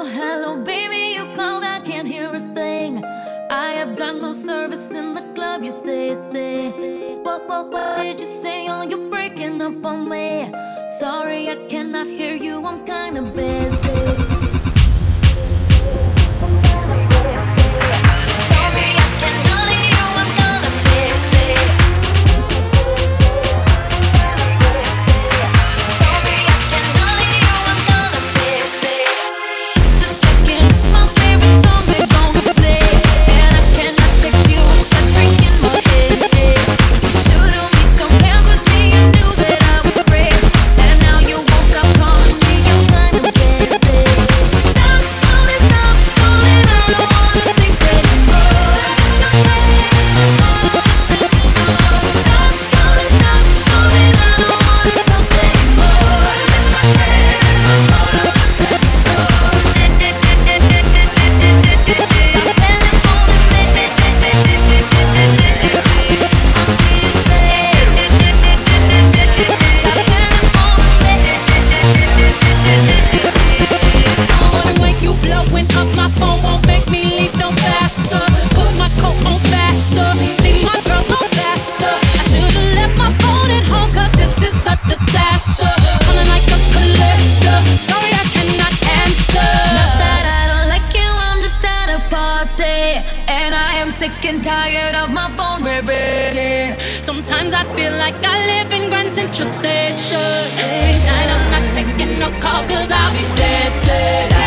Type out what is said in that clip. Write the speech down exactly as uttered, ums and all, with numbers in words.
hello, baby, you called, I can't hear a thing. I have got no service in the club, you say, say. What, what, what did you say? Oh, you're breaking up on me. Sorry, I cannot hear you, I'm kinda busy. And I am sick and tired of my phone ringing. Sometimes I feel like I live in Grand Central Station. Tonight I'm not taking no calls cause I'll be dead, dead.